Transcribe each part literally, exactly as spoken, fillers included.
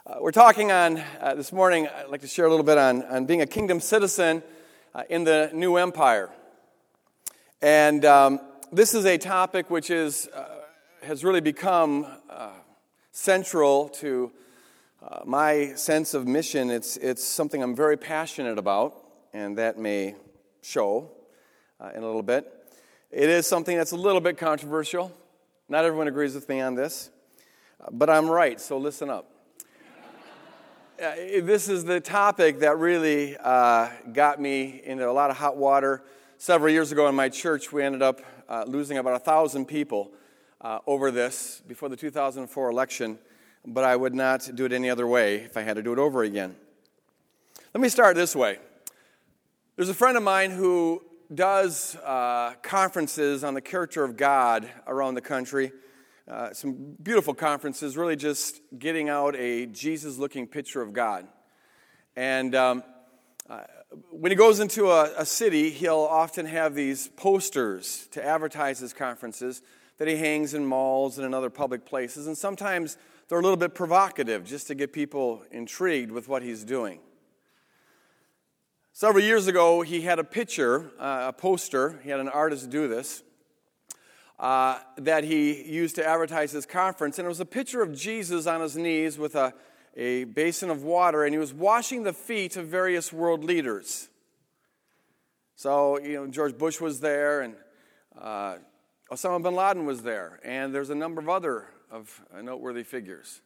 Uh, we're talking on, uh, this morning, I'd like to share a little bit on, on being a kingdom citizen uh, in the new empire. And um, this is a topic which is uh, has really become uh, central to uh, my sense of mission. It's, it's something I'm very passionate about, and that may show uh, in a little bit. It is something that's a little bit controversial. Not everyone agrees with me on this, uh, but I'm right, so listen up. Uh, this is the topic that really uh, got me into a lot of hot water. Several years ago in my church, we ended up uh, losing about a thousand people uh, over this before the two thousand four election, but I would not do it any other way if I had to do it over again. Let me start this way. There's a friend of mine who does uh, conferences on the character of God around the country. Uh, some beautiful conferences, really just getting out a Jesus-looking picture of God. And um, uh, when he goes into a, a city, he'll often have these posters to advertise his conferences that he hangs in malls and in other public places. And sometimes they're a little bit provocative, just to get people intrigued with what he's doing. Several years ago, he had a picture, uh, a poster. He had an artist do this. Uh, that he used to advertise his conference, and it was a picture of Jesus on his knees with a, a basin of water, and he was washing the feet of various world leaders. So, you know, George Bush was there, and uh, Osama bin Laden was there, and there's a number of other of uh, noteworthy figures.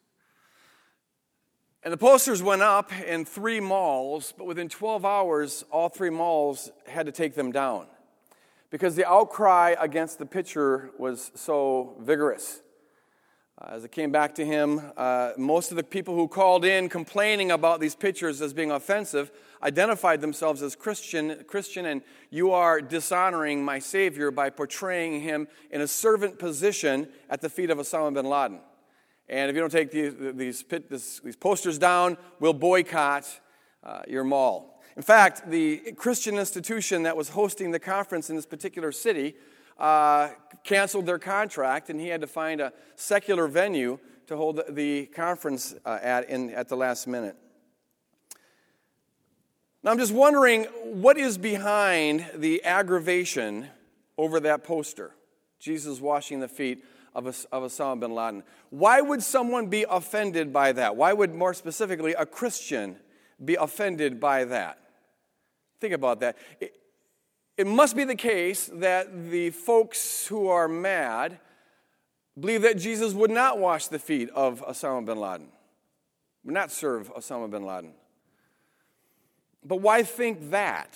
And the posters went up in three malls, but within twelve hours, all three malls had to take them down, because the outcry against the picture was so vigorous. Uh, as it came back to him, uh, most of the people who called in complaining about these pictures as being offensive identified themselves as Christian, Christian, and you are dishonoring my Savior by portraying him in a servant position at the feet of Osama bin Laden. And if you don't take these, these, this, these posters down, we'll boycott uh, your mall. In fact, the Christian institution that was hosting the conference in this particular city uh, canceled their contract, and he had to find a secular venue to hold the conference uh, at in, at the last minute. Now, I'm just wondering, what is behind the aggravation over that poster? Jesus washing the feet of, of Osama bin Laden. Why would someone be offended by that? Why would, more specifically, a Christian be offended by that? Think about that. It, it must be the case that the folks who are mad believe that Jesus would not wash the feet of Osama bin Laden, would not serve Osama bin Laden. But why think that?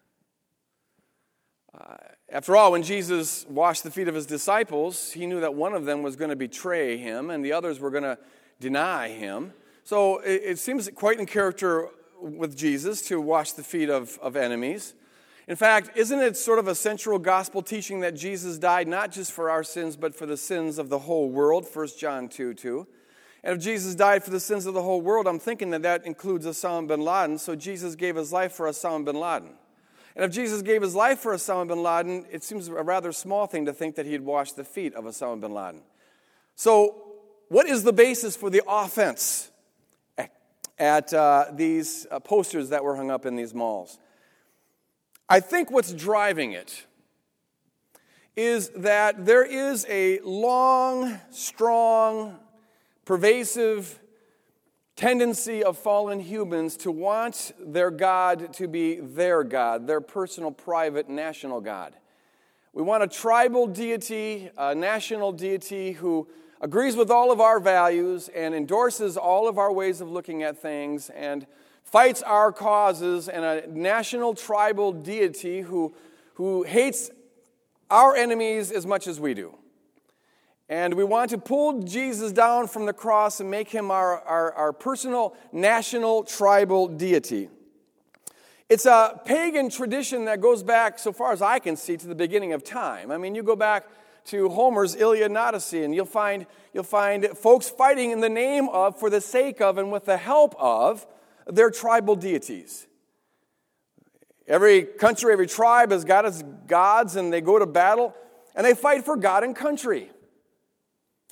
Uh, after all, when Jesus washed the feet of his disciples, he knew that one of them was going to betray him and the others were going to deny him. So it, it seems quite in character with Jesus to wash the feet of, of enemies. In fact, isn't it sort of a central gospel teaching that Jesus died not just for our sins, but for the sins of the whole world, First John two two. And if Jesus died for the sins of the whole world, I'm thinking that that includes Osama bin Laden, so Jesus gave his life for Osama bin Laden. And if Jesus gave his life for Osama bin Laden, it seems a rather small thing to think that he'd wash the feet of Osama bin Laden. So, what is the basis for the offense at uh, these uh, posters that were hung up in these malls? I think what's driving it is that there is a long, strong, pervasive tendency of fallen humans to want their God to be their God, their personal, private, national God. We want a tribal deity, a national deity who agrees with all of our values and endorses all of our ways of looking at things and fights our causes, and a national tribal deity who, who hates our enemies as much as we do. And we want to pull Jesus down from the cross and make him our, our, our personal national tribal deity. It's a pagan tradition that goes back, so far as I can see, to the beginning of time. I mean, you go back to Homer's Iliad and Odyssey, and you'll find you'll find folks fighting in the name of, for the sake of, and with the help of their tribal deities. Every country, every tribe has got its gods, and they go to battle, and they fight for God and country.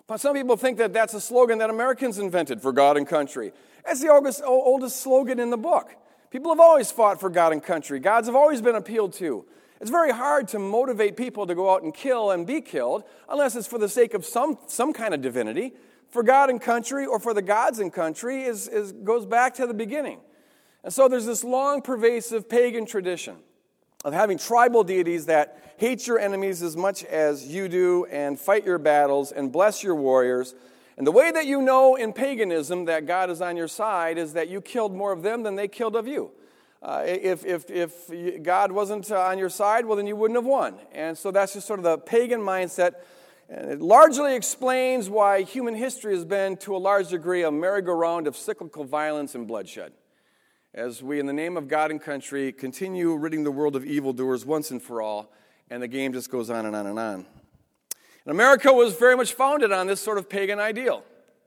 But some people think that that's a slogan that Americans invented, for God and country. That's the oldest, oldest slogan in the book. People have always fought for God and country. Gods have always been appealed to. It's very hard to motivate people to go out and kill and be killed unless it's for the sake of some, some kind of divinity. For God and country, or for the gods and country, is, is, goes back to the beginning. And so there's this long, pervasive pagan tradition of having tribal deities that hate your enemies as much as you do and fight your battles and bless your warriors. And the way that you know in paganism that God is on your side is that you killed more of them than they killed of you. Uh, if, if, if God wasn't on your side, well, then you wouldn't have won. And so that's just sort of the pagan mindset. And it largely explains why human history has been, to a large degree, a merry-go-round of cyclical violence and bloodshed, as we, in the name of God and country, continue ridding the world of evildoers once and for all, and the game just goes on and on and on. And America was very much founded on this sort of pagan ideal.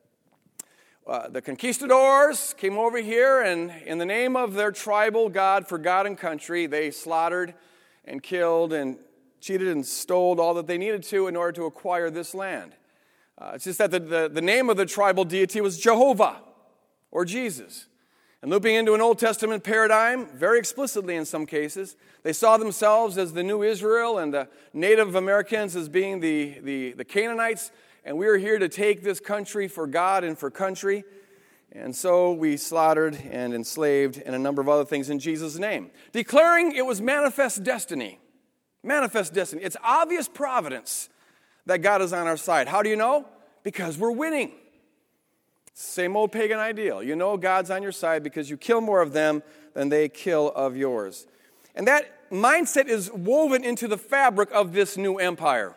Uh, the conquistadors came over here, and in the name of their tribal god for God and country, they slaughtered and killed and cheated and stole all that they needed to in order to acquire this land. Uh, it's just that the, the, the name of the tribal deity was Jehovah, or Jesus. And looping into an Old Testament paradigm, very explicitly in some cases, they saw themselves as the new Israel and the Native Americans as being the, the, the Canaanites, and we are here to take this country for God and for country. And so we slaughtered and enslaved and a number of other things in Jesus' name, declaring it was manifest destiny. Manifest destiny. It's obvious providence that God is on our side. How do you know? Because we're winning. Same old pagan ideal. You know God's on your side because you kill more of them than they kill of yours. And that mindset is woven into the fabric of this new empire.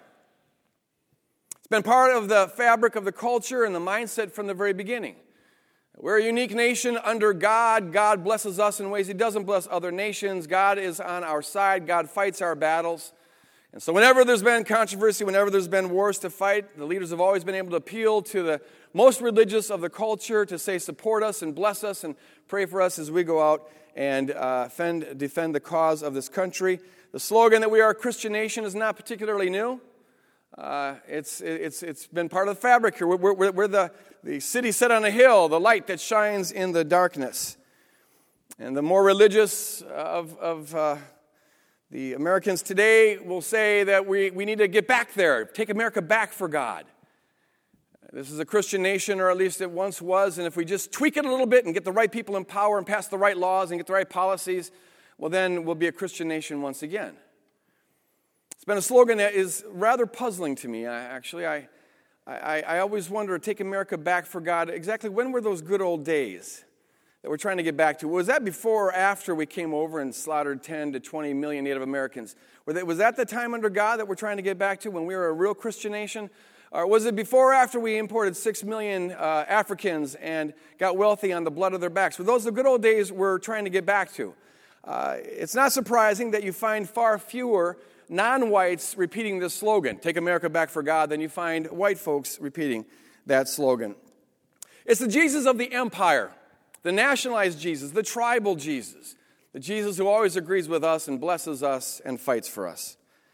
It's been part of the fabric of the culture and the mindset from the very beginning. We're a unique nation under God. God blesses us in ways He doesn't bless other nations. God is on our side. God fights our battles. And so whenever there's been controversy, whenever there's been wars to fight, the leaders have always been able to appeal to the most religious of the culture to say, support us and bless us and pray for us as we go out and uh, defend, defend the cause of this country. The slogan that we are a Christian nation is not particularly new. Uh, it's, it's, it's been part of the fabric here. We're, we're, we're the, the city set on a hill, the light that shines in the darkness. And the more religious of, of uh, the Americans today will say that we, we need to get back there, take America back for God. This is a Christian nation, or at least it once was, and if we just tweak it a little bit and get the right people in power and pass the right laws and get the right policies, well, then we'll be a Christian nation once again. It's been a slogan that is rather puzzling to me, I, actually. I, I, I always wonder, take America back for God. Exactly when were those good old days that we're trying to get back to? Was that before or after we came over and slaughtered ten to twenty million Native Americans? Was that the time under God that we're trying to get back to, when we were a real Christian nation? Or was it before or after we imported six million uh, Africans and got wealthy on the blood of their backs? Were those the good old days we're trying to get back to? Uh, it's not surprising that you find far fewer non-whites repeating this slogan, take America back for God, than you find white folks repeating that slogan. It's the Jesus of the empire, the nationalized Jesus, the tribal Jesus, the Jesus who always agrees with us and blesses us and fights for us.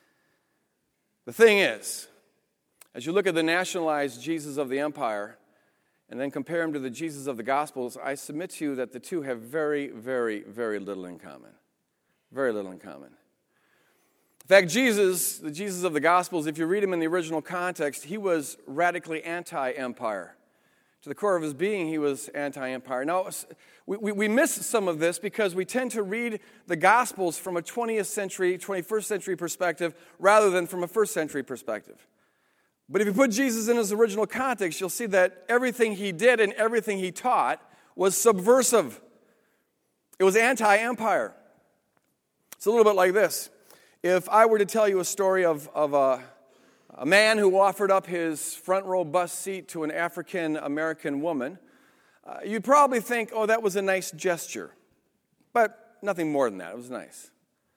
The thing is, as you look at the nationalized Jesus of the empire and then compare him to the Jesus of the Gospels, I submit to you that the two have very, very, very little in common. Very little in common. In fact, Jesus, the Jesus of the Gospels, if you read him in the original context, he was radically anti-empire. To the core of his being, he was anti-empire. Now, we, we, we miss some of this because we tend to read the Gospels from a twentieth century, twenty-first century perspective rather than from a first century perspective. But if you put Jesus in his original context, you'll see that everything he did and everything he taught was subversive. It was anti-empire. It's a little bit like this. If I were to tell you a story of, of a, a man who offered up his front row bus seat to an African-American woman, uh, you'd probably think, oh, that was a nice gesture. But nothing more than that. It was nice.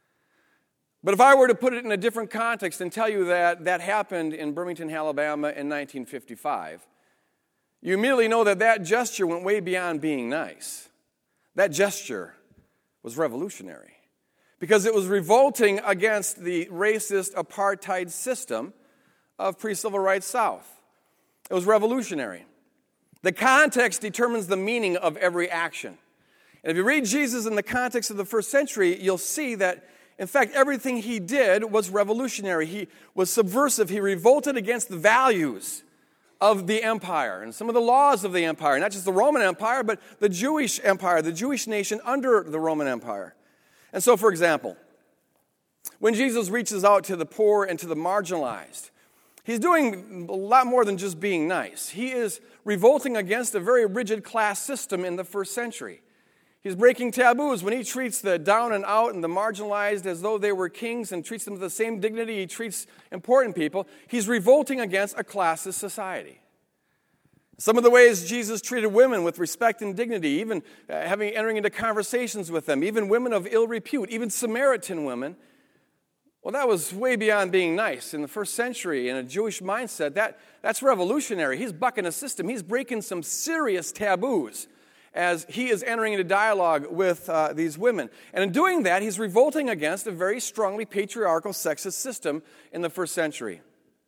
But if I were to put it in a different context and tell you that that happened in Birmingham, Alabama in nineteen fifty-five, you immediately know that that gesture went way beyond being nice. That gesture was revolutionary because it was revolting against the racist apartheid system of pre-civil rights South. It was revolutionary. The context determines the meaning of every action. And if you read Jesus in the context of the first century, you'll see that, in fact, everything he did was revolutionary. He was subversive. He revolted against the values of the empire and some of the laws of the empire, not just the Roman Empire, but the Jewish empire, the Jewish nation under the Roman Empire. And so, for example, when Jesus reaches out to the poor and to the marginalized, he's doing a lot more than just being nice. He is revolting against a very rigid class system in the first century. He's breaking taboos when he treats the down and out and the marginalized as though they were kings and treats them with the same dignity he treats important people. He's revolting against a classist society. Some of the ways Jesus treated women with respect and dignity, even uh, having entering into conversations with them, even women of ill repute, even Samaritan women, well, that was way beyond being nice. In the first century, in a Jewish mindset, that, that's revolutionary. He's bucking a system. He's breaking some serious taboos as he is entering into dialogue with uh, these women. And in doing that, he's revolting against a very strongly patriarchal, sexist system in the first century.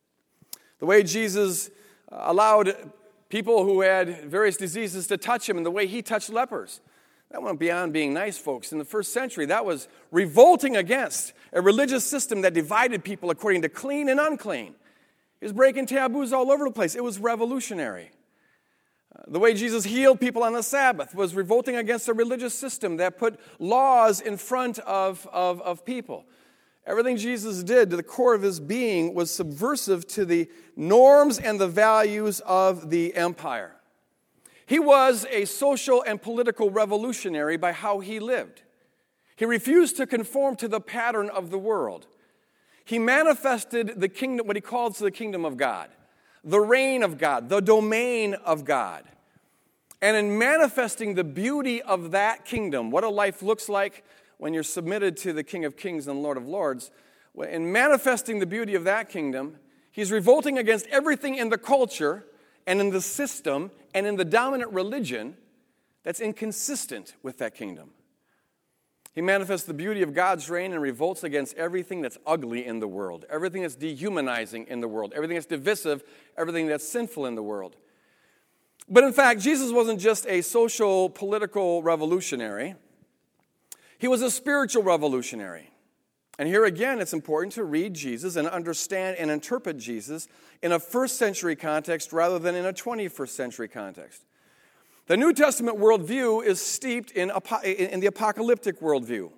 The way Jesus allowed people who had various diseases to touch him and the way he touched lepers, that went beyond being nice, folks. In the first century, that was revolting against a religious system that divided people according to clean and unclean. He was breaking taboos all over the place. It was revolutionary. Uh, the way Jesus healed people on the Sabbath was revolting against a religious system that put laws in front of, of, of people. Everything Jesus did to the core of his being was subversive to the norms and the values of the empire. He was a social and political revolutionary by how he lived. He refused to conform to the pattern of the world. He manifested the kingdom, what he calls the kingdom of God, the reign of God, the domain of God. And in manifesting the beauty of that kingdom, what a life looks like when you're submitted to the King of Kings and Lord of Lords, in manifesting the beauty of that kingdom, he's revolting against everything in the culture and in the system and in the dominant religion that's inconsistent with that kingdom. He manifests the beauty of God's reign and revolts against everything that's ugly in the world, everything that's dehumanizing in the world, everything that's divisive, everything that's sinful in the world. But in fact, Jesus wasn't just a social, political revolutionary. He was a spiritual revolutionary. And here again, it's important to read Jesus and understand and interpret Jesus in a first century context rather than in a twenty-first century context. The New Testament worldview is steeped in, in the apocalyptic worldview.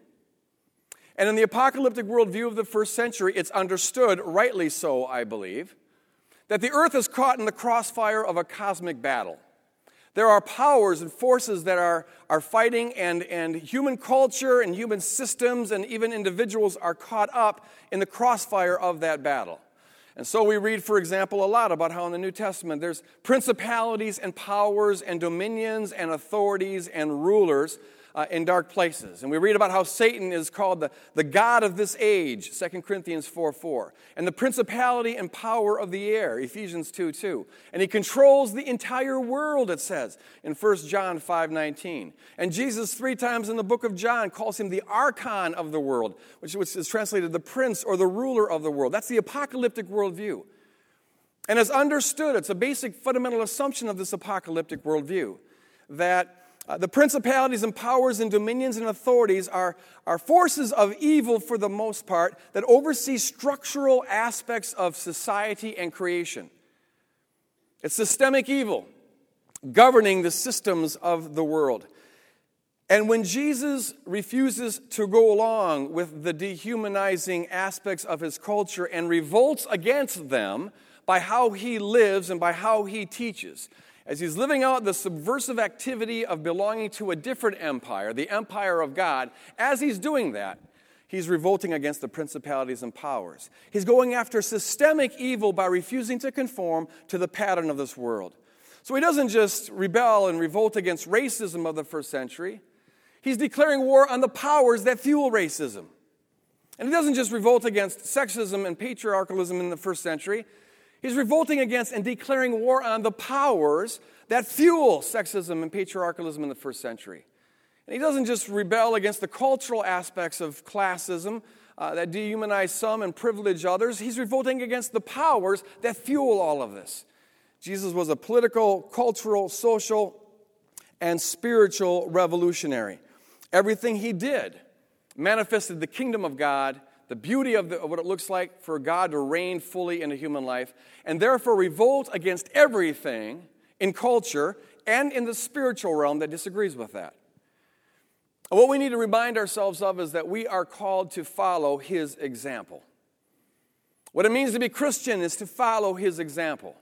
And in the apocalyptic worldview of the first century, it's understood, rightly so, I believe, that the earth is caught in the crossfire of a cosmic battle. There are powers and forces that are, are fighting, and, and human culture and human systems and even individuals are caught up in the crossfire of that battle. And so we read, for example, a lot about how in the New Testament there's principalities and powers and dominions and authorities and rulers uh, in dark places. And we read about how Satan is called the, the god of this age, Second Corinthians four four. And the principality and power of the air, Ephesians two two. And he controls the entire world, it says, in First John five nineteen. And Jesus, three times in the book of John, calls him the archon of the world, which, which is translated the prince or the ruler of the world. That's the apocalyptic worldview. And as understood, it's a basic fundamental assumption of this apocalyptic worldview that Uh, the principalities and powers and dominions and authorities are, are forces of evil for the most part that oversee structural aspects of society and creation. It's systemic evil governing the systems of the world. And when Jesus refuses to go along with the dehumanizing aspects of his culture and revolts against them by how he lives and by how he teaches, as he's living out the subversive activity of belonging to a different empire, the empire of God, as he's doing that, he's revolting against the principalities and powers. He's going after systemic evil by refusing to conform to the pattern of this world. So he doesn't just rebel and revolt against racism of the first century. He's declaring war on the powers that fuel racism. And he doesn't just revolt against sexism and patriarchalism in the first century. He's revolting against and declaring war on the powers that fuel sexism and patriarchalism in the first century. And he doesn't just rebel against the cultural aspects of classism uh, that dehumanize some and privilege others. He's revolting against the powers that fuel all of this. Jesus was a political, cultural, social, and spiritual revolutionary. Everything he did manifested the kingdom of God, the beauty of, the, of what it looks like for God to reign fully in a human life, and therefore revolt against everything in culture and in the spiritual realm that disagrees with that. And what we need to remind ourselves of is that we are called to follow his example. What it means to be Christian is to follow his example.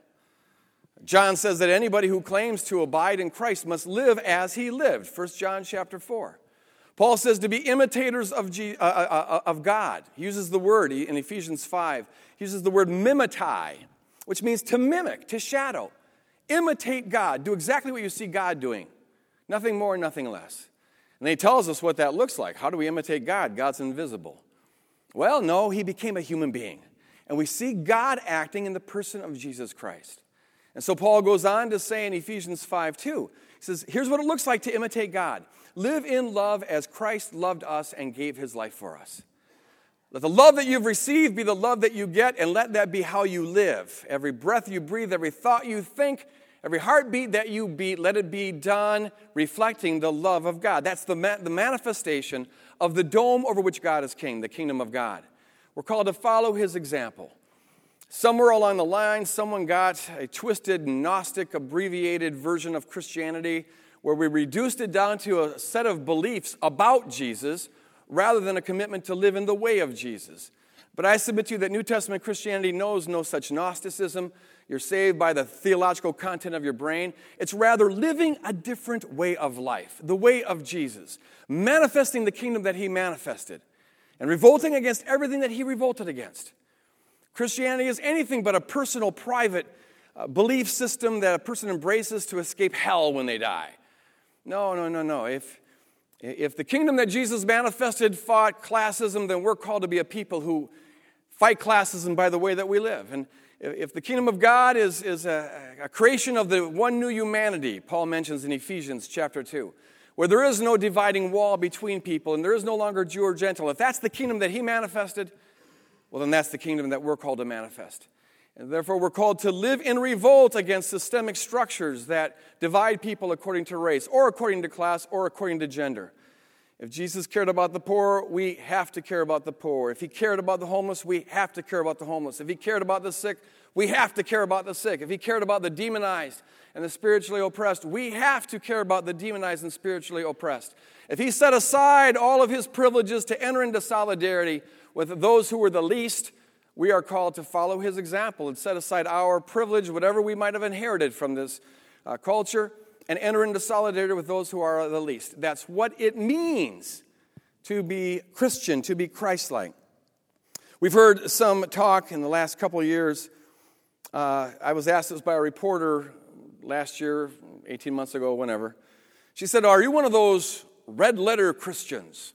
John says that anybody who claims to abide in Christ must live as he lived, First John chapter four. Paul says to be imitators of, G, uh, uh, of God. He uses the word in Ephesians five. He uses the word mimetai, which means to mimic, to shadow. Imitate God. Do exactly what you see God doing. Nothing more, nothing less. And he tells us what that looks like. How do we imitate God? God's invisible. Well, no, he became a human being. And we see God acting in the person of Jesus Christ. And so Paul goes on to say in Ephesians five two, he says, here's what it looks like to imitate God. Live in love as Christ loved us and gave his life for us. Let the love that you've received be the love that you get, and let that be how you live. Every breath you breathe, every thought you think, every heartbeat that you beat, let it be done reflecting the love of God. That's the, ma- the manifestation of the dome over which God is king, the kingdom of God. We're called to follow his example. Somewhere along the line, someone got a twisted, Gnostic, abbreviated version of Christianity where we reduced it down to a set of beliefs about Jesus rather than a commitment to live in the way of Jesus. But I submit to you that New Testament Christianity knows no such Gnosticism. You're saved by the theological content of your brain. It's rather living a different way of life, the way of Jesus, manifesting the kingdom that he manifested, and revolting against everything that he revolted against. Christianity is anything but a personal, private uh, belief system that a person embraces to escape hell when they die. No, no, no, no. If, if the kingdom that Jesus manifested fought classism, then we're called to be a people who fight classism by the way that we live. And if the kingdom of God is, is a, a creation of the one new humanity, Paul mentions in Ephesians chapter two, where there is no dividing wall between people and there is no longer Jew or Gentile, if that's the kingdom that he manifested, well, then that's the kingdom that we're called to manifest. And therefore, we're called to live in revolt against systemic structures that divide people according to race or according to class or according to gender. If Jesus cared about the poor, we have to care about the poor. If he cared about the homeless, we have to care about the homeless. If he cared about the sick, we have to care about the sick. If he cared about the demonized and the spiritually oppressed, we have to care about the demonized and spiritually oppressed. If he set aside all of his privileges to enter into solidarity with those who were the least, we are called to follow his example and set aside our privilege, whatever we might have inherited from this uh, culture, and enter into solidarity with those who are the least. That's what it means to be Christian, to be Christ-like. We've heard some talk in the last couple of years. Uh, I was asked this by a reporter last year, eighteen months ago, whenever. She said, are you one of those red letter Christians?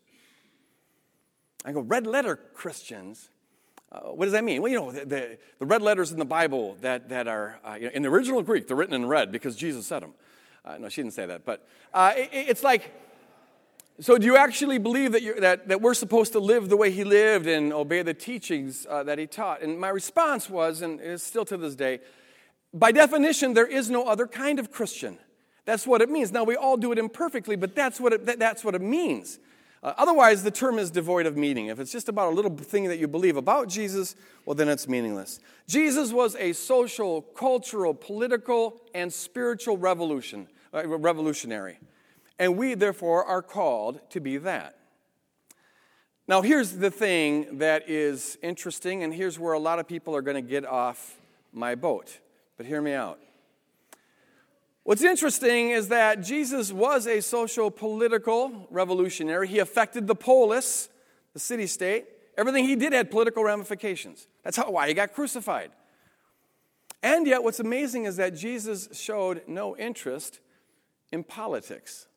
I go, red letter Christians? Uh, what does that mean? Well, you know, the, the, the red letters in the Bible that, that are, uh, you know, in the original Greek, they're written in red because Jesus said them. Uh, no, she didn't say that. But uh, it, it's like, so do you actually believe that, you're, that, that we're supposed to live the way he lived and obey the teachings uh, that he taught? And my response was, and it's still to this day, by definition, there is no other kind of Christian. That's what it means. Now, we all do it imperfectly, but that's what it, that, that's what it means. Uh, otherwise, the term is devoid of meaning. If it's just about a little thing that you believe about Jesus, well, then it's meaningless. Jesus was a social, cultural, political, and spiritual revolution, uh, revolutionary. And we, therefore, are called to be that. Now, here's the thing that is interesting, and here's where a lot of people are going to get off my boat. But hear me out. What's interesting is that Jesus was a social, political revolutionary. He affected the polis, the city-state. Everything he did had political ramifications. That's how, why he got crucified. And yet, what's amazing is that Jesus showed no interest in politics.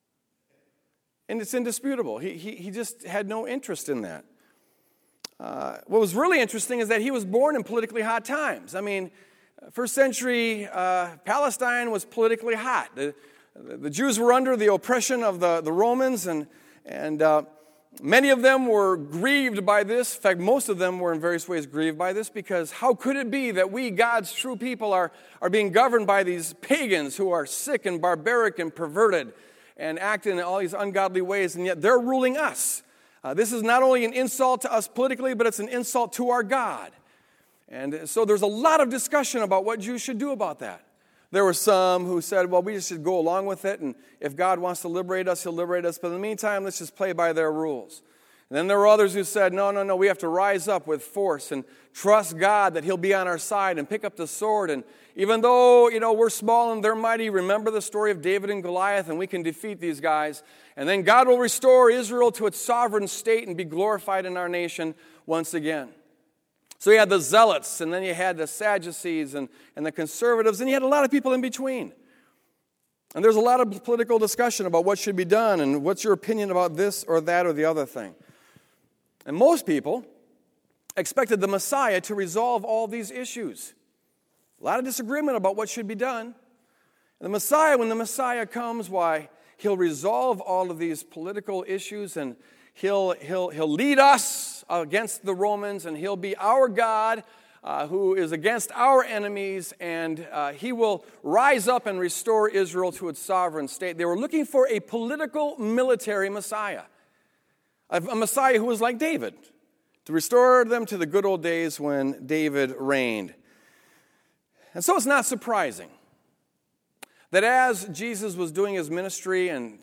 And it's indisputable. He, he, he just had no interest in that. Uh, what was really interesting is that he was born in politically hot times. I mean, first century uh, Palestine was politically hot. The, the Jews were under the oppression of the, the Romans, and, and uh, Many of them were grieved by this. In fact, most of them were in various ways grieved by this, because how could it be that we, God's true people, are, are being governed by these pagans who are sick and barbaric and perverted and act in all these ungodly ways, and yet they're ruling us? Uh, this is not only an insult to us politically, but it's an insult to our God. And so there's a lot of discussion about what Jews should do about that. There were some who said, well, we just should go along with it, and if God wants to liberate us, he'll liberate us, but in the meantime, let's just play by their rules. And then there were others who said, no, no, no, we have to rise up with force and trust God that he'll be on our side and pick up the sword. And even though, you know, we're small and they're mighty, remember the story of David and Goliath, and we can defeat these guys. And then God will restore Israel to its sovereign state and be glorified in our nation once again. So you had the zealots, and then you had the Sadducees and, and the conservatives, and you had a lot of people in between. And there's a lot of political discussion about what should be done and what's your opinion about this or that or the other thing. And most people expected the Messiah to resolve all these issues. A lot of disagreement about what should be done. And the Messiah, when the Messiah comes, why, he'll resolve all of these political issues, and He'll, he'll, he'll lead us against the Romans, and he'll be our God uh, who is against our enemies, and uh, he will rise up and restore Israel to its sovereign state. They were looking for a political, military Messiah, a, a Messiah who was like David, to restore them to the good old days when David reigned. And so it's not surprising that as Jesus was doing his ministry and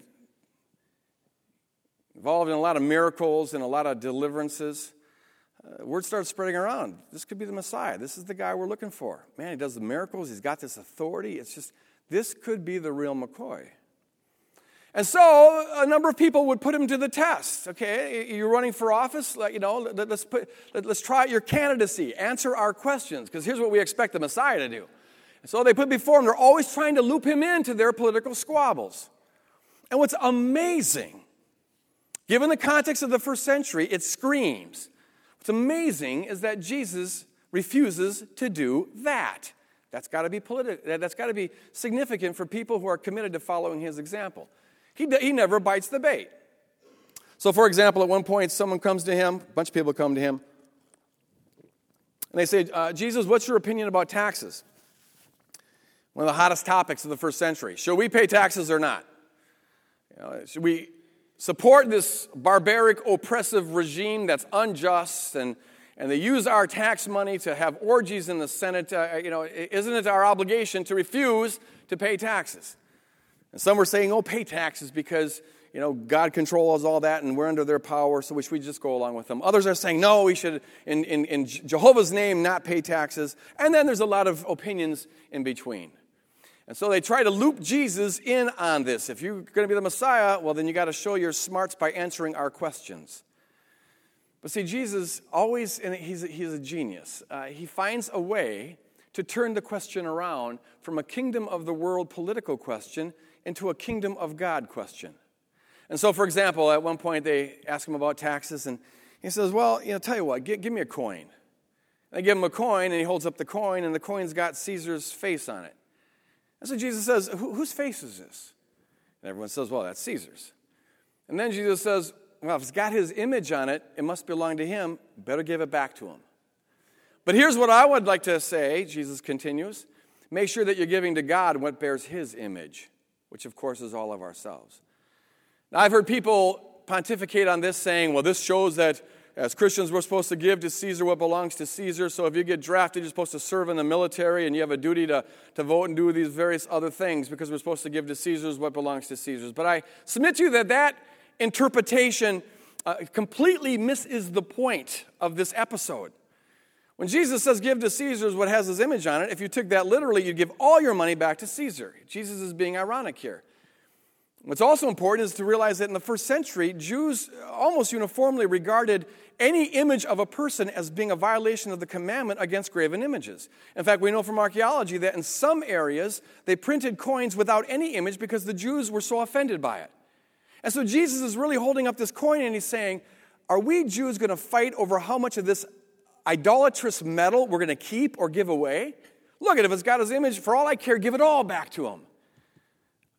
involved in a lot of miracles and a lot of deliverances, uh, word started spreading around. This could be the Messiah. This is the guy we're looking for. Man, he does the miracles. He's got this authority. It's just, this could be the real McCoy. And so a number of people would put him to the test. Okay, you're running for office. You know, let's put, let's try out your candidacy. Answer our questions, because here's what we expect the Messiah to do. And so they put before him. They're always trying to loop him into their political squabbles. And what's amazing, given the context of the first century, it screams. What's amazing is that Jesus refuses to do that. That's got to be politi- That's got to be significant for people who are committed to following his example. He, he never bites the bait. So, for example, at one point, someone comes to him, a bunch of people come to him, and they say, uh, Jesus, what's your opinion about taxes? One of the hottest topics of the first century. Should we pay taxes or not? You know, should we support this barbaric, oppressive regime that's unjust, and, and they use our tax money to have orgies in the Senate? Uh, you know, isn't it our obligation to refuse to pay taxes? And some were saying, oh, pay taxes because, you know, God controls all that and we're under their power, so we should just go along with them. Others are saying, no, we should, in, in, in Jehovah's name, not pay taxes. And then there's a lot of opinions in between. And so they try to loop Jesus in on this. If you're going to be the Messiah, well, then you got to show your smarts by answering our questions. But see, Jesus always, and he's a, he's a genius. Uh, he finds a way to turn the question around from a kingdom of the world political question into a kingdom of God question. And so, for example, at one point they ask him about taxes, and he says, well, you know, tell you what, give, give me a coin. And they give him a coin, and he holds up the coin, and the coin's got Caesar's face on it. And so Jesus says, whose face is this? And everyone says, well, that's Caesar's. And then Jesus says, well, if it's got his image on it, it must belong to him. Better give it back to him. But here's what I would like to say, Jesus continues. Make sure that you're giving to God what bears his image, which of course is all of ourselves. Now, I've heard people pontificate on this, saying, well, this shows that as Christians, we're supposed to give to Caesar what belongs to Caesar. So if you get drafted, you're supposed to serve in the military, and you have a duty to, to vote and do these various other things because we're supposed to give to Caesar's what belongs to Caesar's. But I submit to you that that interpretation uh, completely misses the point of this episode. When Jesus says give to Caesar's what has his image on it, if you took that literally, you'd give all your money back to Caesar. Jesus is being ironic here. What's also important is to realize that in the first century, Jews almost uniformly regarded any image of a person as being a violation of the commandment against graven images. In fact, we know from archaeology that in some areas, they printed coins without any image because the Jews were so offended by it. And so Jesus is really holding up this coin and he's saying, are we Jews going to fight over how much of this idolatrous metal we're going to keep or give away? Look at it, if it's got his image, for all I care, give it all back to him.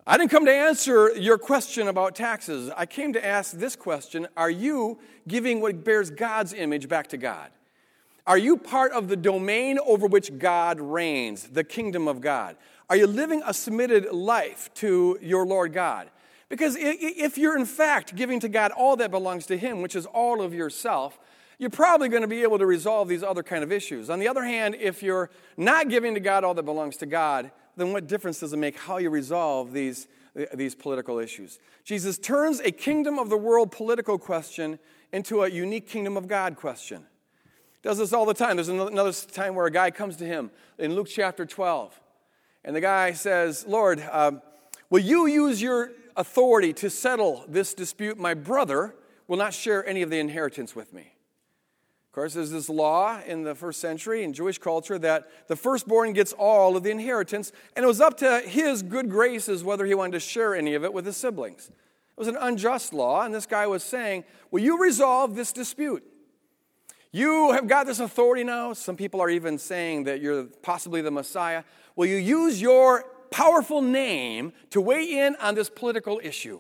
I didn't come to answer your question about taxes. I came to ask this question: are you giving what bears God's image back to God? Are you part of the domain over which God reigns, the kingdom of God? Are you living a submitted life to your Lord God? Because if you're in fact giving to God all that belongs to Him, which is all of yourself, you're probably going to be able to resolve these other kind of issues. On the other hand, if you're not giving to God all that belongs to God, then what difference does it make how you resolve these, these political issues? Jesus turns a kingdom of the world political question into a unique kingdom of God question. He does this all the time. There's another time where a guy comes to him in Luke chapter twelve. And the guy says, Lord, um, will you use your authority to settle this dispute? My brother will not share any of the inheritance with me. Of course, there's this law in the first century in Jewish culture that the firstborn gets all of the inheritance, and it was up to his good graces whether he wanted to share any of it with his siblings. It was an unjust law, and this guy was saying, will you resolve this dispute? You have got this authority now. Some people are even saying that you're possibly the Messiah. Will you use your powerful name to weigh in on this political issue?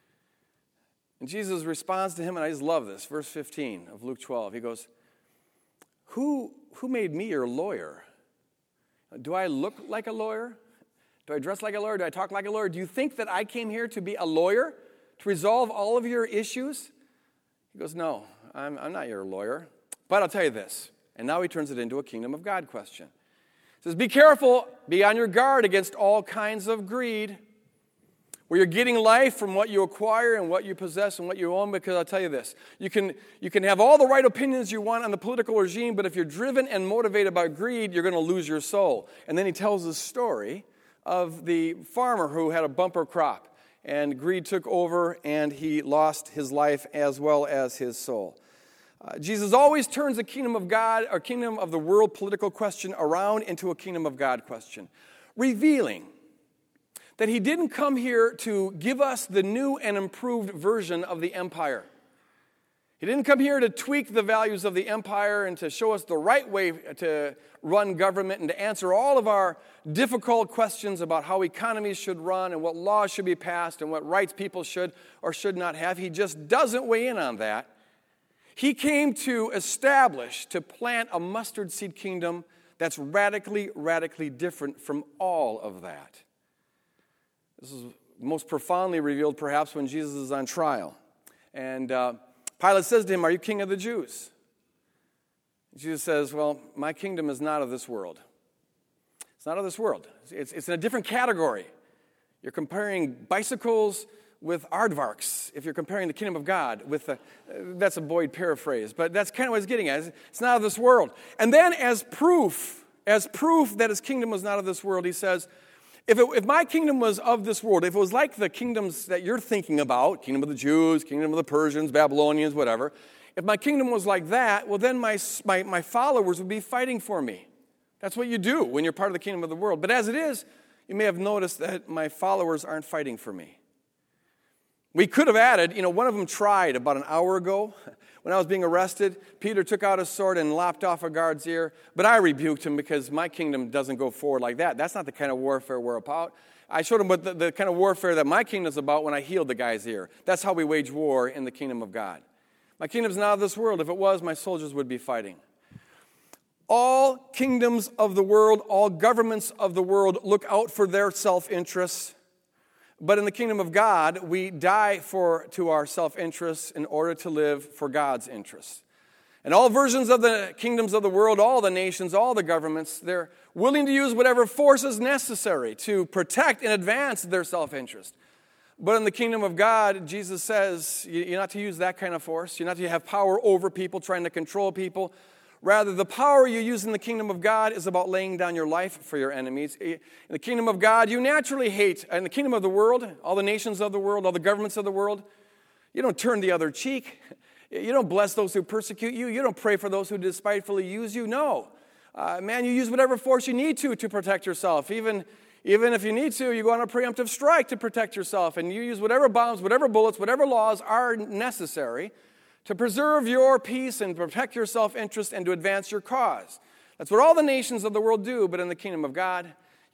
And Jesus responds to him, and I just love this, verse fifteen of Luke twelve. He goes, Who, who made me your lawyer? Do I look like a lawyer? Do I dress like a lawyer? Do I talk like a lawyer? Do you think that I came here to be a lawyer, to resolve all of your issues? He goes, no, I'm, I'm not your lawyer. But I'll tell you this. And now he turns it into a kingdom of God question. He says, be careful, be on your guard against all kinds of greed, where you're getting life from what you acquire and what you possess and what you own. Because I'll tell you this, you can, you can have all the right opinions you want on the political regime, but if you're driven and motivated by greed, you're going to lose your soul. And then he tells the story of the farmer who had a bumper crop, and greed took over, and he lost his life as well as his soul. Uh, Jesus always turns the kingdom of God, or kingdom of the world political question around into a kingdom of God question, revealing that he didn't come here to give us the new and improved version of the empire. He didn't come here to tweak the values of the empire and to show us the right way to run government and to answer all of our difficult questions about how economies should run and what laws should be passed and what rights people should or should not have. He just doesn't weigh in on that. He came to establish, to plant a mustard seed kingdom that's radically, radically different from all of that. This is most profoundly revealed perhaps when Jesus is on trial. And uh, Pilate says to him, are you king of the Jews? Jesus says, well, my kingdom is not of this world. It's not of this world. It's, it's in a different category. You're comparing bicycles with aardvarks. If you're comparing the kingdom of God with, the, that's a Boyd paraphrase, but that's kind of what he's getting at. It's not of this world. And then as proof, as proof that his kingdom was not of this world, he says, If, it, if my kingdom was of this world, if it was like the kingdoms that you're thinking about, kingdom of the Jews, kingdom of the Persians, Babylonians, whatever, if my kingdom was like that, well, then my, my, my followers would be fighting for me. That's what you do when you're part of the kingdom of the world. But as it is, you may have noticed that my followers aren't fighting for me. We could have added, you know, one of them tried about an hour ago. When I was being arrested, Peter took out his sword and lopped off a guard's ear. But I rebuked him because my kingdom doesn't go forward like that. That's not the kind of warfare we're about. I showed him what the, the kind of warfare that my kingdom is about when I healed the guy's ear. That's how we wage war in the kingdom of God. My kingdom's not of this world. If it was, my soldiers would be fighting. All kingdoms of the world, all governments of the world look out for their self-interests. But in the kingdom of God, we die for to our self-interests in order to live for God's interests. And all versions of the kingdoms of the world, all the nations, all the governments, they're willing to use whatever force is necessary to protect and advance their self-interest. But in the kingdom of God, Jesus says you're not to use that kind of force. You're not to have power over people, trying to control people. Rather, the power you use in the kingdom of God is about laying down your life for your enemies. In the kingdom of God, you naturally hate. In the kingdom of the world, all the nations of the world, all the governments of the world, you don't turn the other cheek. You don't bless those who persecute you. You don't pray for those who despitefully use you. No. Uh, man, you use whatever force you need to to protect yourself. Even, even if you need to, you go on a preemptive strike to protect yourself. And you use whatever bombs, whatever bullets, whatever laws are necessary to preserve your peace and protect your self-interest and to advance your cause. That's what all the nations of the world do, but in the kingdom of God,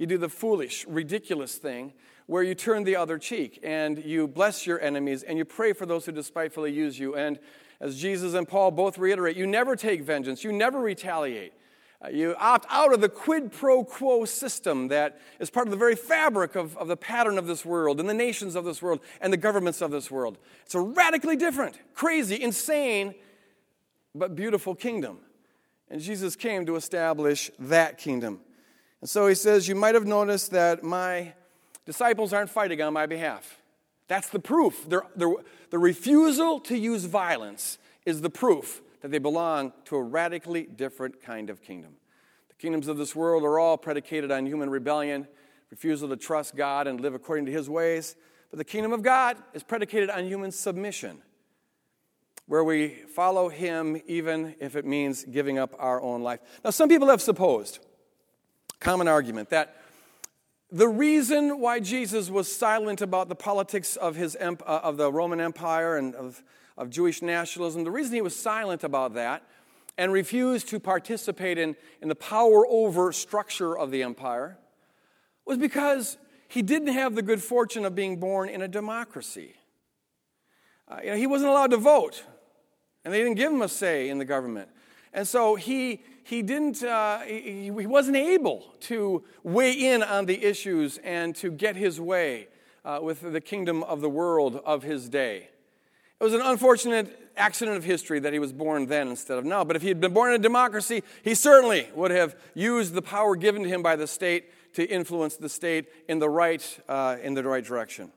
you do the foolish, ridiculous thing where you turn the other cheek and you bless your enemies and you pray for those who despitefully use you. And as Jesus and Paul both reiterate, you never take vengeance, you never retaliate. Uh, you opt out of the quid pro quo system that is part of the very fabric of, of the pattern of this world and the nations of this world and the governments of this world. It's a radically different, crazy, insane, but beautiful kingdom. And Jesus came to establish that kingdom. And so he says, you might have noticed that my disciples aren't fighting on my behalf. That's the proof. They're, they're, the refusal to use violence is the proof that they belong to a radically different kind of kingdom. The kingdoms of this world are all predicated on human rebellion, refusal to trust God and live according to his ways. But the kingdom of God is predicated on human submission, where we follow him even if it means giving up our own life. Now, some people have supposed, common argument, that the reason why Jesus was silent about the politics of his uh, of the Roman Empire and of, of Jewish nationalism, the reason he was silent about that and refused to participate in, in the power over structure of the empire was because he didn't have the good fortune of being born in a democracy. Uh, you know, he wasn't allowed to vote, and they didn't give him a say in the government. And so he he didn't uh, he, he wasn't able to weigh in on the issues and to get his way uh, with the kingdom of the world of his day. It was an unfortunate accident of history that he was born then instead of now. But if he had been born in a democracy, he certainly would have used the power given to him by the state to influence the state in the right uh, in the right direction.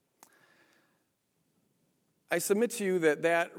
I submit to you that that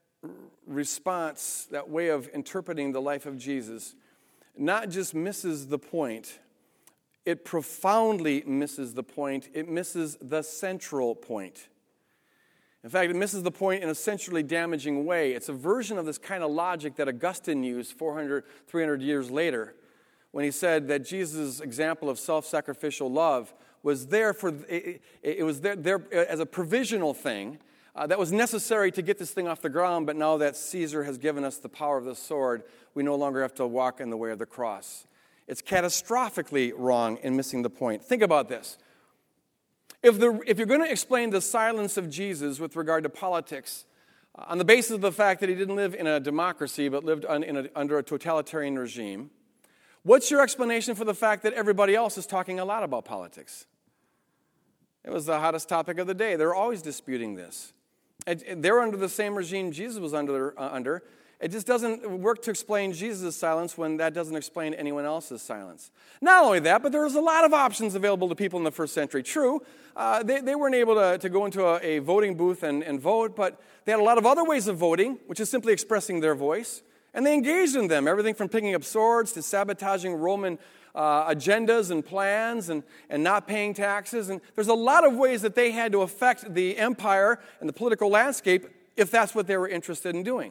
response, that way of interpreting the life of Jesus, not just misses the point, it profoundly misses the point. It misses the central point. In fact, it misses the point in a centrally damaging way. It's a version of this kind of logic that Augustine used four hundred, three hundred years later when he said that Jesus' example of self-sacrificial love was there for it, it was there, there as a provisional thing. Uh, that was necessary to get this thing off the ground, but now that Caesar has given us the power of the sword, we no longer have to walk in the way of the cross. It's catastrophically wrong in missing the point. Think about this. If, the, if you're going to explain the silence of Jesus with regard to politics uh, on the basis of the fact that he didn't live in a democracy but lived un, in a, under a totalitarian regime, what's your explanation for the fact that everybody else is talking a lot about politics? It was the hottest topic of the day. They're always disputing this. They're under the same regime Jesus was under, uh, under. It just doesn't work to explain Jesus' silence when that doesn't explain anyone else's silence. Not only that, but there was a lot of options available to people in the first century. True, uh, they, they weren't able to, to go into a, a voting booth and, and vote, but they had a lot of other ways of voting, which is simply expressing their voice. And they engaged in them, everything from picking up swords to sabotaging Roman uh, agendas and plans and, and not paying taxes. And there's a lot of ways that they had to affect the empire and the political landscape if that's what they were interested in doing.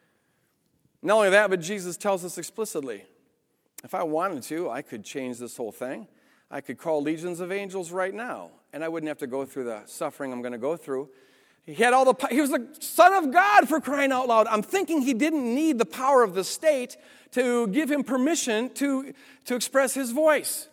Not only that, but Jesus tells us explicitly, if I wanted to, I could change this whole thing. I could call legions of angels right now, and I wouldn't have to go through the suffering I'm going to go through. He had all the. He was the Son of God, for crying out loud. I'm thinking he didn't need the power of the state to give him permission to, to express his voice.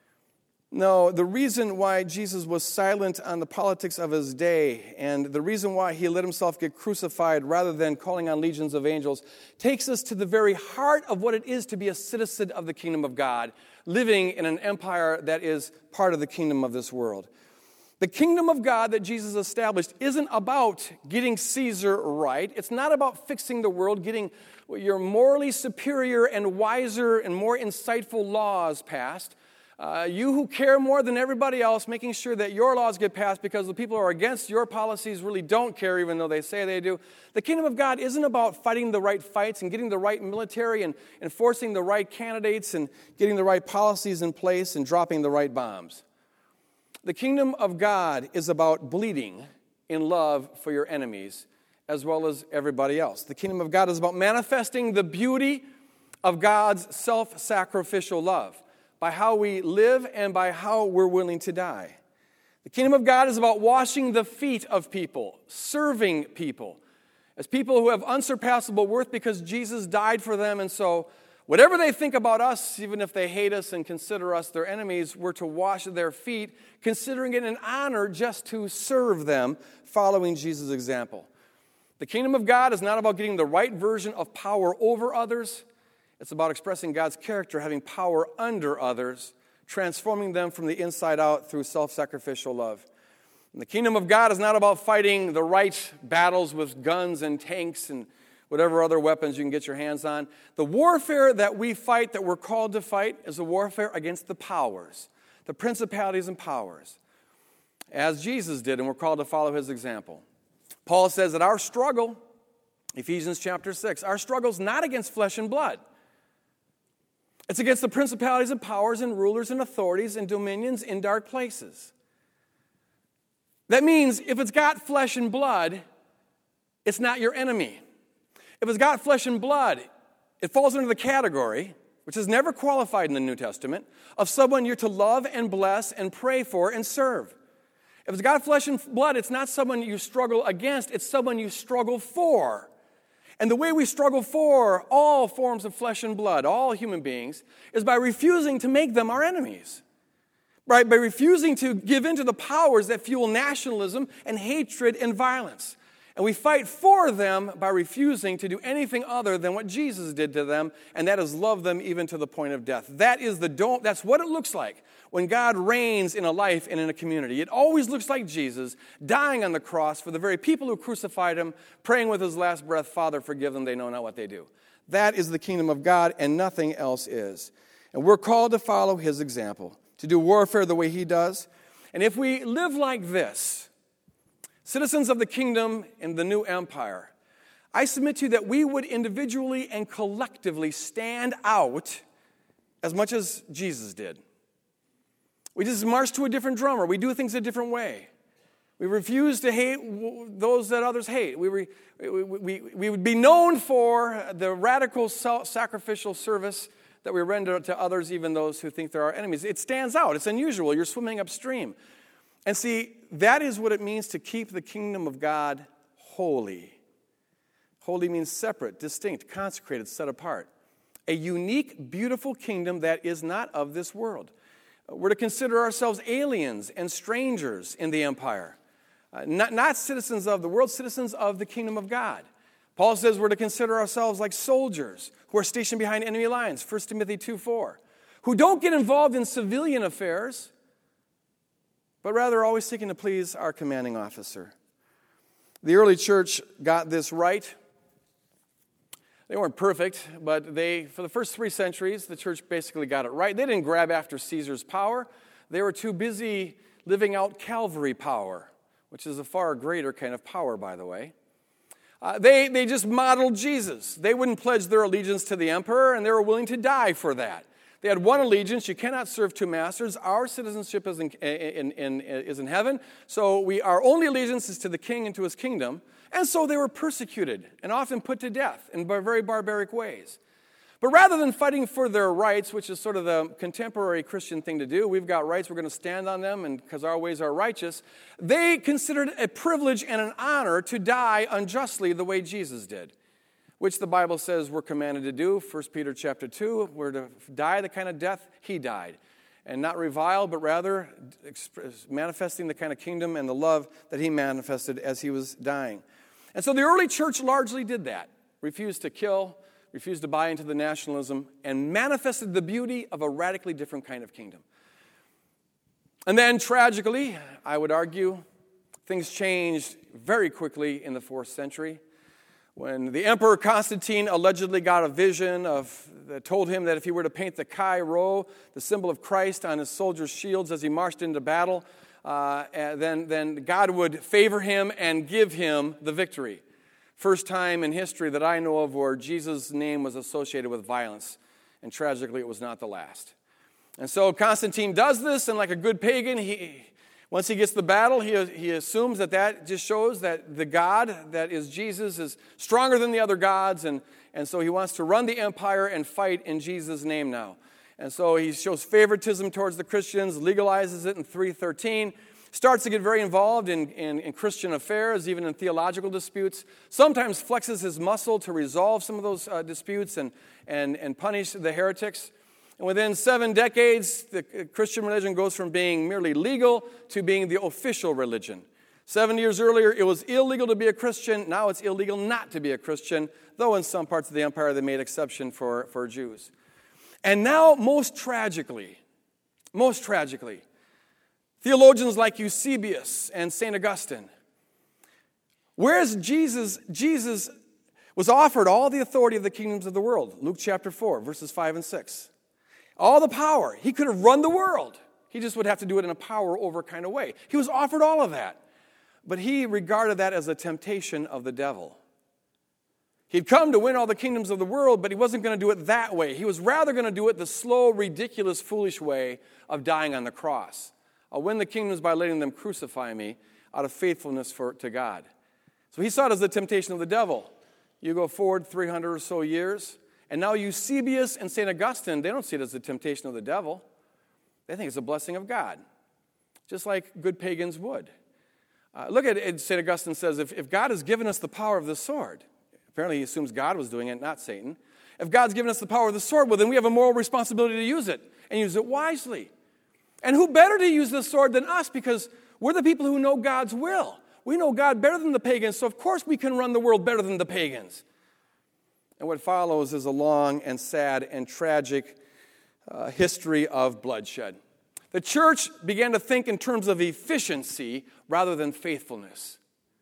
No, the reason why Jesus was silent on the politics of his day and the reason why he let himself get crucified rather than calling on legions of angels takes us to the very heart of what it is to be a citizen of the kingdom of God, living in an empire that is part of the kingdom of this world. The kingdom of God that Jesus established isn't about getting Caesar right. It's not about fixing the world, getting your morally superior and wiser and more insightful laws passed. Uh, you who care more than everybody else, making sure that your laws get passed because the people who are against your policies really don't care, even though they say they do. The kingdom of God isn't about fighting the right fights and getting the right military and enforcing the right candidates and getting the right policies in place and dropping the right bombs. The kingdom of God is about bleeding in love for your enemies as well as everybody else. The kingdom of God is about manifesting the beauty of God's self-sacrificial love by how we live and by how we're willing to die. The kingdom of God is about washing the feet of people, serving people, as people who have unsurpassable worth because Jesus died for them, and so whatever they think about us, even if they hate us and consider us their enemies, we're to wash their feet, considering it an honor just to serve them, following Jesus' example. The kingdom of God is not about getting the right version of power over others. It's about expressing God's character, having power under others, transforming them from the inside out through self-sacrificial love. And the kingdom of God is not about fighting the right battles with guns and tanks and whatever other weapons you can get your hands on. The warfare that we fight, that we're called to fight, is a warfare against the powers, the principalities and powers, as Jesus did, and we're called to follow his example. Paul says that our struggle, Ephesians chapter six, our struggle is not against flesh and blood. It's against the principalities and powers and rulers and authorities and dominions in dark places. That means if it's got flesh and blood, it's not your enemy. If it's got flesh and blood, it falls under the category, which is never qualified in the New Testament, of someone you're to love and bless and pray for and serve. If it's got flesh and blood, it's not someone you struggle against, it's someone you struggle for. And the way we struggle for all forms of flesh and blood, all human beings, is by refusing to make them our enemies. Right? By refusing to give in to the powers that fuel nationalism and hatred and violence. And we fight for them by refusing to do anything other than what Jesus did to them, and that is love them even to the point of death. That is the don't, that's what it looks like when God reigns in a life and in a community. It always looks like Jesus dying on the cross for the very people who crucified him, praying with his last breath, Father, forgive them, they know not what they do. That is the kingdom of God, and nothing else is. And we're called to follow his example, to do warfare the way he does. And if we live like this, citizens of the kingdom in the new empire, I submit to you that we would individually and collectively stand out as much as Jesus did. We just march to a different drummer. We do things a different way. We refuse to hate those that others hate. We, we, we, we would be known for the radical sacrificial service that we render to others, even those who think they're our enemies. It stands out. It's unusual. You're swimming upstream. And see, that is what it means to keep the kingdom of God holy. Holy means separate, distinct, consecrated, set apart. A unique, beautiful kingdom that is not of this world. We're to consider ourselves aliens and strangers in the empire. Uh, not, not citizens of the world, citizens of the kingdom of God. Paul says we're to consider ourselves like soldiers who are stationed behind enemy lines, First Timothy two four, who don't get involved in civilian affairs, but rather always seeking to please our commanding officer. The early church got this right. They weren't perfect, but they, for the first three centuries, the church basically got it right. They didn't grab after Caesar's power. They were too busy living out Calvary power, which is a far greater kind of power, by the way. Uh, they, they just modeled Jesus. They wouldn't pledge their allegiance to the emperor, and they were willing to die for that. They had one allegiance. You cannot serve two masters. Our citizenship is in, in, in, is in heaven, so we, our only allegiance is to the king and to his kingdom. And so they were persecuted and often put to death in very barbaric ways. But rather than fighting for their rights, which is sort of the contemporary Christian thing to do, we've got rights, we're going to stand on them, and because our ways are righteous, they considered it a privilege and an honor to die unjustly the way Jesus did, which the Bible says we're commanded to do. First Peter chapter two, we're to die the kind of death he died, and not revile, but rather manifesting the kind of kingdom and the love that he manifested as he was dying. And so the early church largely did that, refused to kill, refused to buy into the nationalism, and manifested the beauty of a radically different kind of kingdom. And then, tragically, I would argue, things changed very quickly in the fourth century when the Emperor Constantine allegedly got a vision of that told him that if he were to paint the Chi Rho, the symbol of Christ, on his soldiers' shields as he marched into battle, uh, then, then God would favor him and give him the victory. First time in history that I know of where Jesus' name was associated with violence. And tragically, it was not the last. And so Constantine does this, and like a good pagan, he once he gets the battle, he, he assumes that that just shows that the God that is Jesus is stronger than the other gods, and, and so he wants to run the empire and fight in Jesus' name now. And so he shows favoritism towards the Christians, legalizes it in three thirteen, starts to get very involved in, in, in Christian affairs, even in theological disputes, sometimes flexes his muscle to resolve some of those uh, disputes and, and, and punish the heretics. And within seven decades, the Christian religion goes from being merely legal to being the official religion. Seven years earlier, it was illegal to be a Christian. Now it's illegal not to be a Christian, though in some parts of the empire they made exception for, for Jews. And now, most tragically, most tragically, theologians like Eusebius and Saint Augustine, whereas Jesus, Jesus was offered all the authority of the kingdoms of the world, Luke chapter four, verses five and six. All the power. He could have run the world. He just would have to do it in a power over kind of way. He was offered all of that. But he regarded that as a temptation of the devil. He'd come to win all the kingdoms of the world, but he wasn't going to do it that way. He was rather going to do it the slow, ridiculous, foolish way of dying on the cross. I'll win the kingdoms by letting them crucify me out of faithfulness for, to God. So he saw it as the temptation of the devil. You go forward three hundred or so years, and now Eusebius and Saint Augustine, they don't see it as the temptation of the devil. They think it's a blessing of God, just like good pagans would. Uh, look at it, Saint Augustine says, if, if God has given us the power of the sword, apparently he assumes God was doing it, not Satan. If God's given us the power of the sword, well, then we have a moral responsibility to use it, and use it wisely. And who better to use the sword than us, because we're the people who know God's will. We know God better than the pagans, so of course we can run the world better than the pagans. And what follows is a long and sad and tragic uh, history of bloodshed. The church began to think in terms of efficiency rather than faithfulness.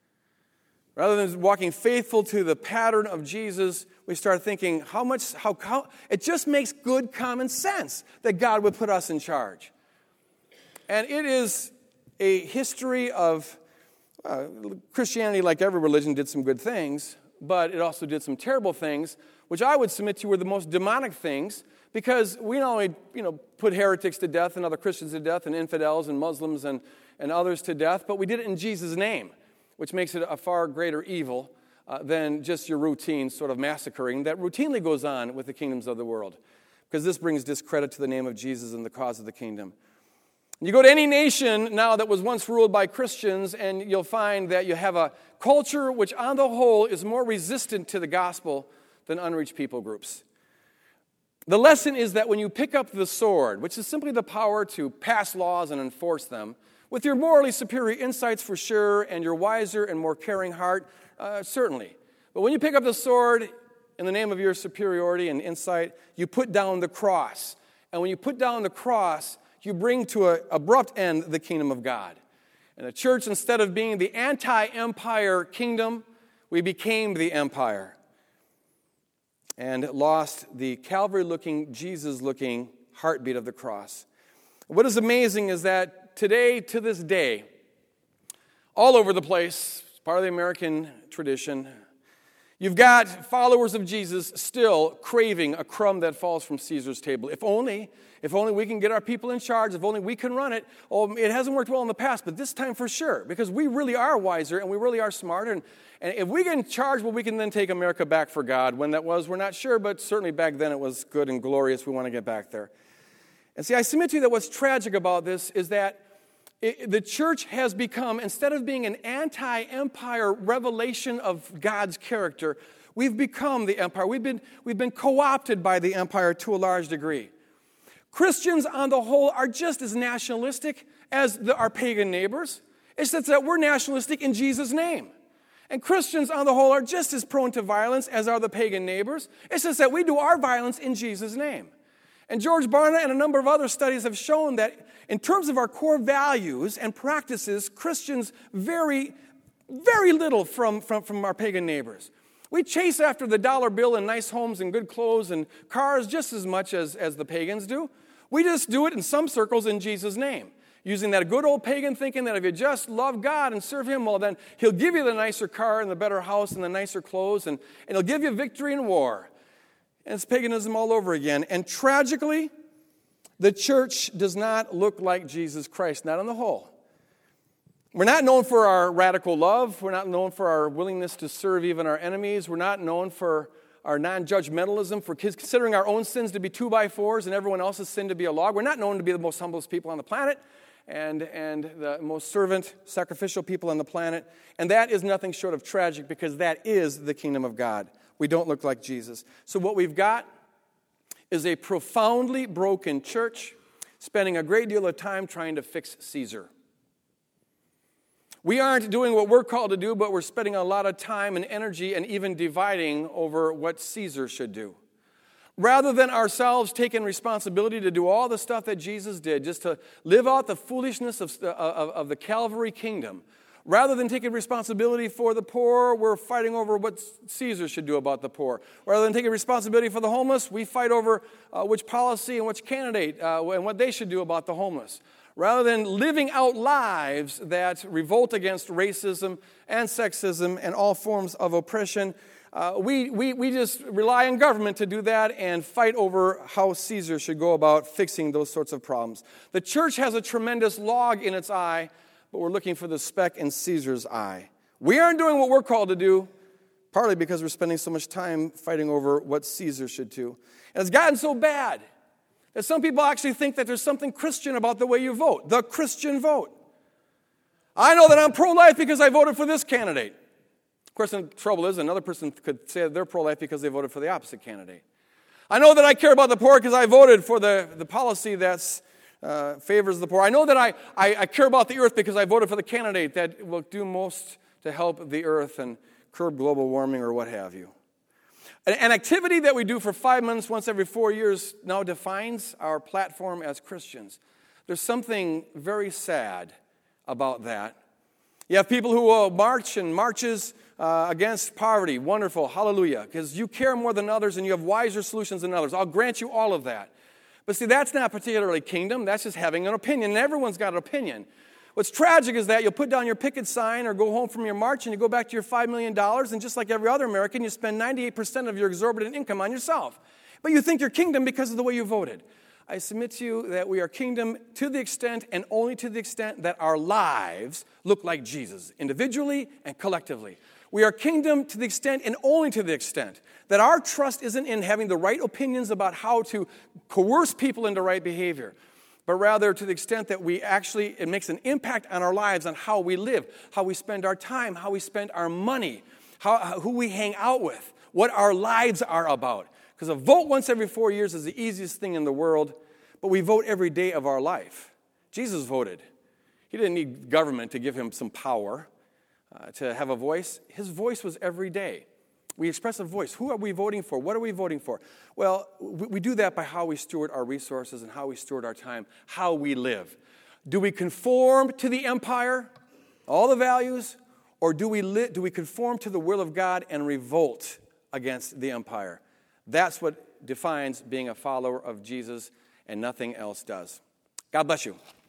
Rather than walking faithful to the pattern of Jesus, we start thinking, how much, how, how, it just makes good common sense that God would put us in charge. And it is a history of, uh, Christianity, like every religion, did some good things, but it also did some terrible things, which I would submit to you were the most demonic things, because we not only, you know, put heretics to death and other Christians to death and infidels and Muslims and, and others to death, but we did it in Jesus' name, which makes it a far greater evil uh, than just your routine sort of massacring that routinely goes on with the kingdoms of the world, because this brings discredit to the name of Jesus and the cause of the kingdom. You go to any nation now that was once ruled by Christians, and you'll find that you have a culture which on the whole is more resistant to the gospel than unreached people groups. The lesson is that when you pick up the sword, which is simply the power to pass laws and enforce them, with your morally superior insights for sure, and your wiser and more caring heart, uh, certainly. But when you pick up the sword in the name of your superiority and insight, you put down the cross. And when you put down the cross, you bring to an abrupt end the kingdom of God. And the church, instead of being the anti-empire kingdom, we became the empire and lost the Calvary-looking, Jesus-looking heartbeat of the cross. What is amazing is that today, to this day, all over the place, part of the American tradition, you've got followers of Jesus still craving a crumb that falls from Caesar's table. If only, if only we can get our people in charge, if only we can run it. Oh, it hasn't worked well in the past, but this time for sure, because we really are wiser and we really are smarter. And, and if we get in charge, well, we can then take America back for God. When that was, we're not sure, but certainly back then it was good and glorious. We want to get back there. And see, I submit to you that what's tragic about this is that It, the church has become, instead of being an anti-empire revelation of God's character, we've become the empire. We've been, we've been co-opted by the empire to a large degree. Christians on the whole are just as nationalistic as the, our pagan neighbors. It's just that we're nationalistic in Jesus' name. And Christians on the whole are just as prone to violence as are the pagan neighbors. It's just that we do our violence in Jesus' name. And George Barna and a number of other studies have shown that in terms of our core values and practices, Christians vary very little from, from, from our pagan neighbors. We chase after the dollar bill and nice homes and good clothes and cars just as much as, as the pagans do. We just do it in some circles in Jesus' name, using that good old pagan thinking that if you just love God and serve Him, well, then He'll give you the nicer car and the better house and the nicer clothes, and, and He'll give you victory in war. And it's paganism all over again. And tragically, the church does not look like Jesus Christ, not on the whole. We're not known for our radical love. We're not known for our willingness to serve even our enemies. We're not known for our non-judgmentalism, for considering our own sins to be two by fours and everyone else's sin to be a log. We're not known to be the most humblest people on the planet. and, and the most servant, sacrificial people on the planet. And that is nothing short of tragic, because that is the kingdom of God. We don't look like Jesus. So what we've got is a profoundly broken church spending a great deal of time trying to fix Caesar. We aren't doing what we're called to do, but we're spending a lot of time and energy and even dividing over what Caesar should do. Rather than ourselves taking responsibility to do all the stuff that Jesus did, just to live out the foolishness of, of, of the Calvary kingdom, rather than taking responsibility for the poor, we're fighting over what Caesar should do about the poor. Rather than taking responsibility for the homeless, we fight over uh, which policy and which candidate uh, and what they should do about the homeless. Rather than living out lives that revolt against racism and sexism and all forms of oppression, uh, we, we, we just rely on government to do that and fight over how Caesar should go about fixing those sorts of problems. The church has a tremendous log in its eye, but we're looking for the speck in Caesar's eye. We aren't doing what we're called to do, partly because we're spending so much time fighting over what Caesar should do. And it's gotten so bad that some people actually think that there's something Christian about the way you vote, the Christian vote. I know that I'm pro-life because I voted for this candidate. Of course, the trouble is another person could say that they're pro-life because they voted for the opposite candidate. I know that I care about the poor because I voted for the, the policy that uh, favors the poor. I know that I, I, I care about the earth because I voted for the candidate that will do most to help the earth and curb global warming or what have you. An activity that we do for five months once every four years now defines our platform as Christians. There's something very sad about that. You have people who will march and marches uh, against poverty. Wonderful, hallelujah, because you care more than others and you have wiser solutions than others. I'll grant you all of that. But see, that's not particularly kingdom. That's just having an opinion, and everyone's got an opinion. What's tragic is that you'll put down your picket sign or go home from your march and you go back to your five million dollars, and just like every other American, you spend ninety-eight percent of your exorbitant income on yourself. But you think you're kingdom because of the way you voted. I submit to you that we are kingdom to the extent and only to the extent that our lives look like Jesus, individually and collectively. We are kingdom to the extent and only to the extent that our trust isn't in having the right opinions about how to coerce people into right behavior, but rather to the extent that we actually, it makes an impact on our lives, on how we live, how we spend our time, how we spend our money, how, who we hang out with, what our lives are about. Because a vote once every four years is the easiest thing in the world, but we vote every day of our life. Jesus voted. He didn't need government to give him some power uh, to have a voice. His voice was every day. We express a voice. Who are we voting for? What are we voting for? Well, we do that by how we steward our resources and how we steward our time, how we live. Do we conform to the empire, all the values, or do we li- do we conform to the will of God and revolt against the empire? That's what defines being a follower of Jesus, and nothing else does. God bless you.